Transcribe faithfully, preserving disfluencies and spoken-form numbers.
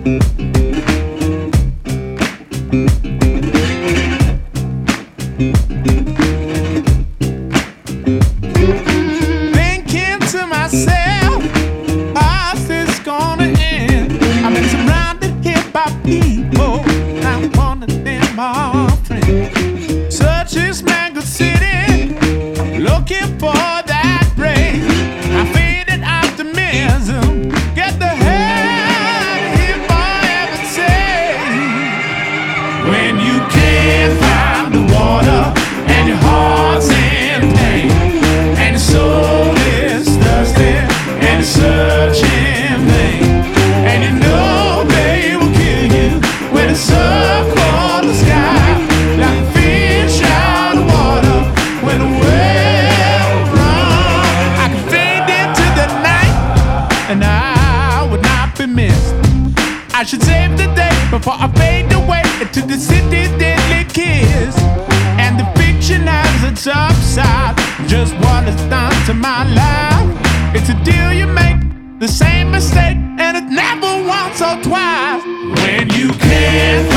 Thinking to myself, how's this gonna end? I've been surrounded here by people, not one of them are friends. Such is Mango City, looking for that break. I faded optimism, get the hell out of here, boy, ever say. When you can't find the water and your heart's in pain, and your soul is thirsty and it's searching vain, and you know they will kill you when it's circle the sky like a fish out of water when the well runs. I can fade into the night and I would not be missed. I should save the day before I fade away into the city's deadly kiss. And the fiction has its upside, just what it's done to my life. It's a deal you make, the same mistake, and it's never once or twice. When you can't